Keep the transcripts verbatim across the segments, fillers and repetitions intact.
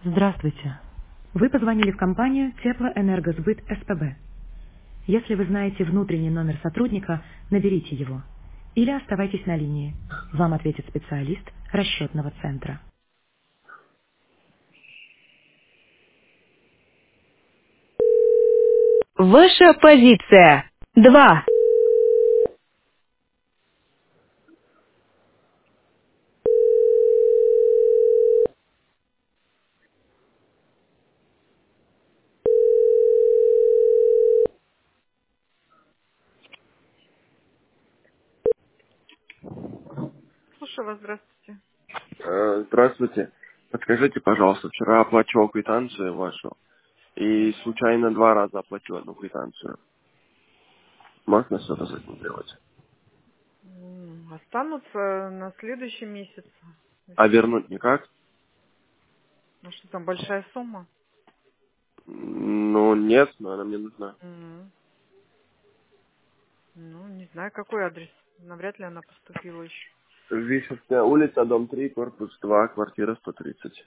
Здравствуйте. Вы позвонили в компанию Теплоэнергосбыт СПБ. Если вы знаете внутренний номер сотрудника, наберите его. Или оставайтесь на линии. Вам ответит специалист расчетного центра. Ваша позиция. Два. Слушаю вас, здравствуйте. Э, Здравствуйте. Подскажите, пожалуйста, вчера оплачивал квитанцию вашу и случайно два раза оплатил одну квитанцию. Можно что-то с этим делать? М, Останутся на следующий месяц. А вернуть никак? Ну что там, большая сумма? Ну, нет, но она мне нужна. М, Ну, не знаю, какой адрес. Навряд ли она поступила еще. Вишевская улица, дом три, корпус два, квартира сто тридцать.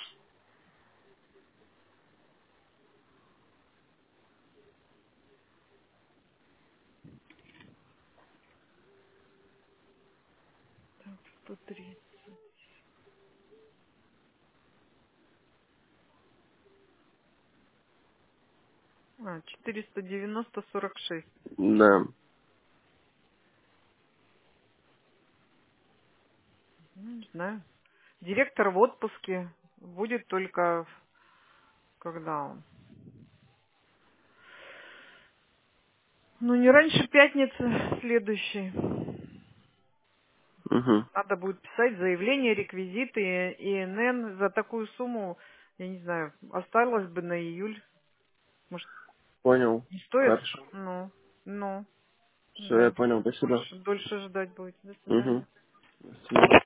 Так, сто три. А, четыреста девяносто сорок шесть. Да. Ну, не знаю. Директор в отпуске. Будет только когда он? Ну, не раньше пятницы следующей. Угу. Надо будет писать заявление, реквизиты, ИНН. За такую сумму, я не знаю, осталось бы на июль. Может, Понял. не стоит? Хорошо. Ну, ну, Все, я да. понял. Спасибо. Дольше, дольше ждать будет. До свидания. Угу. До свидания.